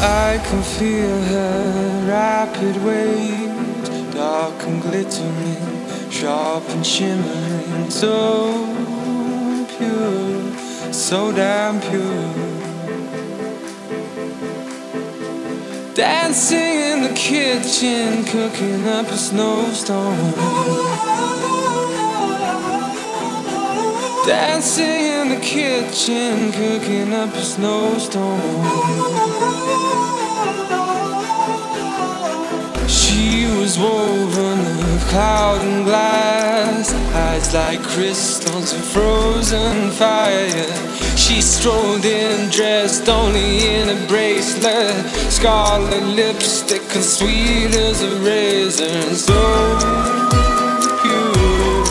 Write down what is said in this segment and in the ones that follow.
I can feel her rapid waves, dark and glittering, sharp and shimmering, so pure, so damn pure. Dancing in the kitchen, cooking up a snowstorm. Dancing in the kitchen, cooking up a snowstorm. She was woven of cloud and glass, eyes like crystals of frozen fire. She strolled in, dressed only in a bracelet, scarlet lipstick as sweet as a raisin, so pure,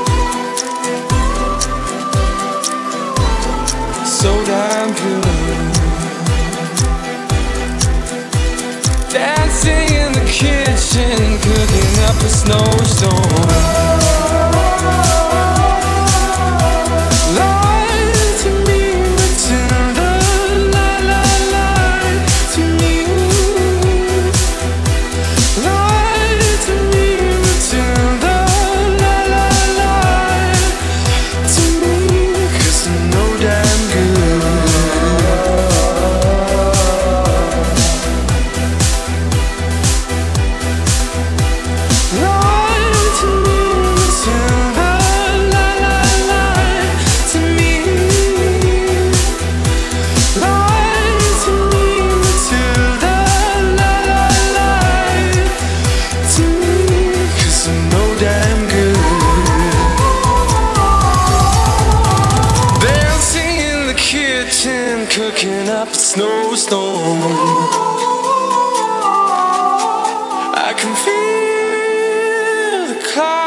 so damn pure. Dancing in the kitchen, cooking up a snowstorm. Cooking up a snowstorm. I can feel the clouds.